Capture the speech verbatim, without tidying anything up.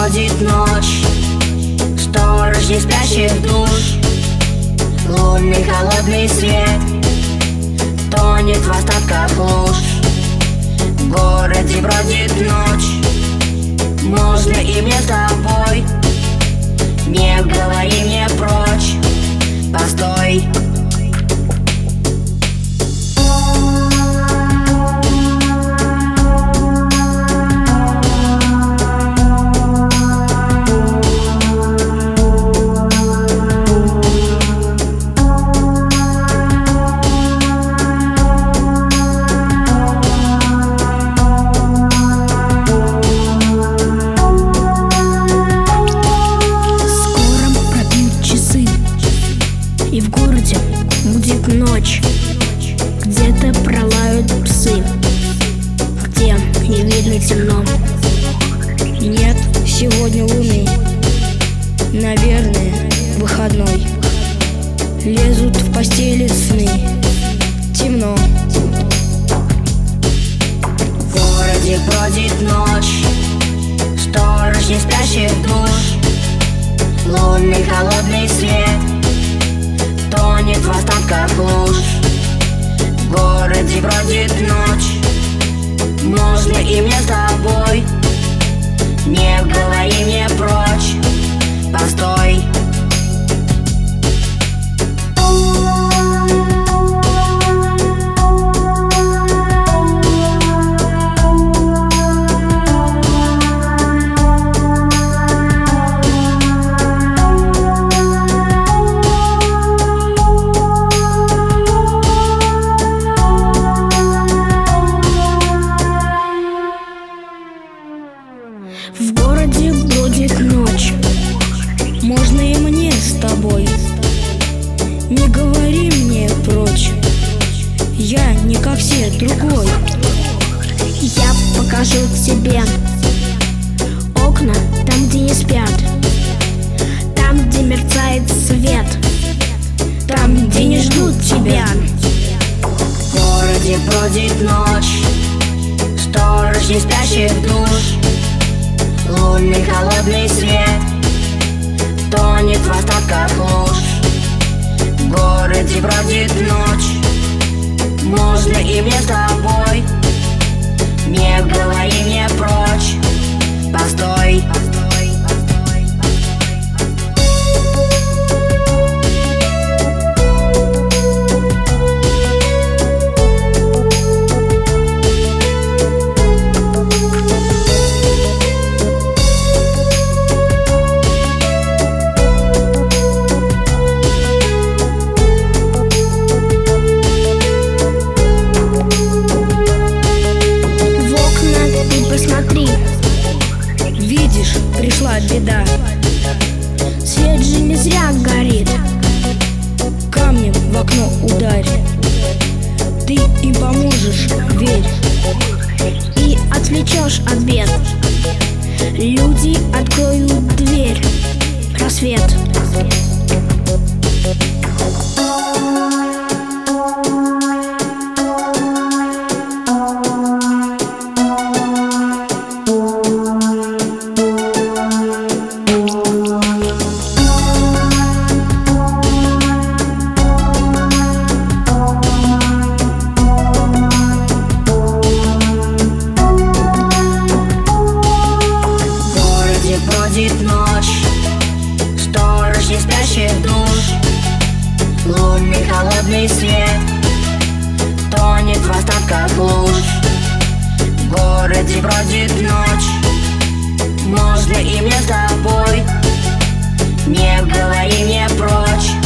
бродит ночь, сторож не спящих душ. Лунный холодный свет тонет в остатках луж. В городе бродит ночь, можно и мне с тобой. Не говори мне прочь, постой. И в городе будет ночь, где-то пролают псы, где не видно темно. Нет сегодня луны, наверное, выходной. Лезут в постели сны, темно. В городе бродит ночь, сторож не спящих душ. Лунный холодный свет тонет в остатках луж. В городе бродит ночь, можно и мне с тобой. Не говори мне прочь, постой. В городе будет ночь, можно и мне с тобой. Не говори мне прочь, я не как все другой. Я покажу тебе окна там, где не спят, там, где мерцает свет, там, где не ждут тебя. В городе бродит ночь, сторож не спящих душ. Лунный холодный свет тонет в остатках луж. В городе бродит ночь, можно и мне с тобой. Не говори мне прочь, постой. Видишь, пришла беда, свет же не зря горит. Камнем в окно ударь, ты им поможешь, верь, и отвлечешь от бед. Люди откроют дверь, рассвет. Бродит ночь, сторож не спящих душ. Лунный холодный свет тонет в остатках луж. В городе бродит ночь, можно и мне с тобой. Не говори мне прочь,